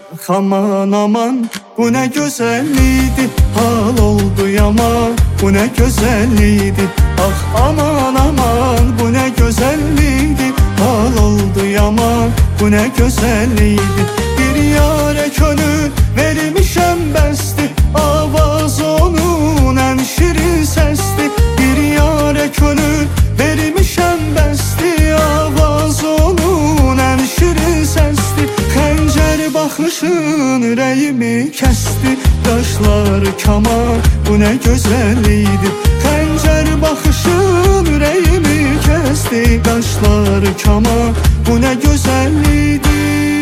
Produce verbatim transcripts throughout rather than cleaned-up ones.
aman aman, bu ne güzelliğiydi, hal oldu yaman. Bu ne güzelliğiydi, ah aman aman, bu ne güzelliğiydi, hal oldu yaman. Bu ne güzelliğiydi, bir yâre gönül vermişem bəsdi, avaz onun en şirin sesli. Bir yâre gönül vermişem bəsdi, avaz onun en şirin sesli. Xəncər baxışın ürəyimi kəsdi, qaşlar kaman, bu ne güzelliğiydi. Xəncər baxışın ürəyimi kəsdi, qaşlar kaman, bu ne güzelliğiydi.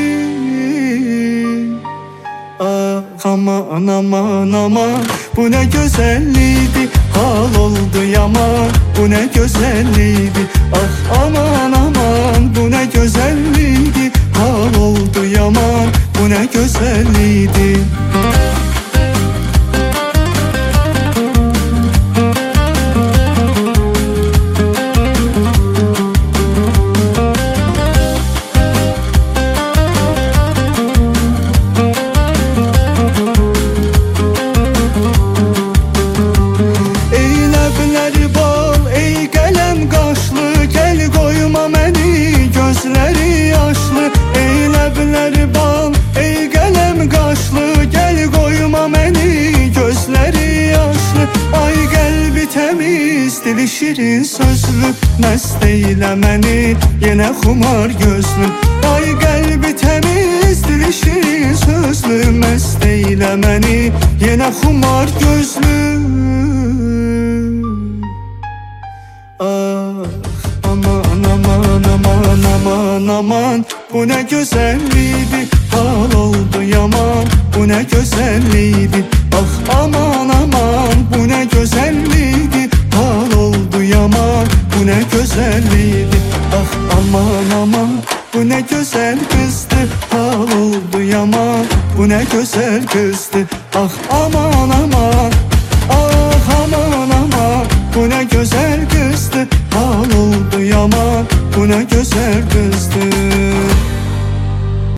Ah aman aman aman, bu ne güzelliğiydi, hal oldu yaman. Bu ne güzelliğiydi, ah aman aman, bu ne güzelliğiydi, hal oldu yaman. Bu ne güzelliğiydi. Gözleri yaşlı, ey ləbləri bal, ey qələm qaşlı, gəl qoyma məni, gözləri yaşlı. Ay qəlbi təmiz, dili şirin sözlü, məst eylə məni, yenə xumar gözlü. Ay qəlbi təmiz, dili şirin sözlü, məst eylə məni, yenə xumar gözlü. Ah aman aman aman aman aman, bu ne güzelliğiydi, hal oldu yaman. Bu ne güzelliğiydi, ah aman aman, bu ne güzelliğiydi, hal oldu yaman. Bu ne güzelliğiydi, ah aman aman, bu ne güzel kızdı, hal oldu yaman. Bu ne güzel kızdı, ah aman aman, ah aman aman, bu ne güzel kızdı, hal oldu yaman. Bu ne güzel kızdı.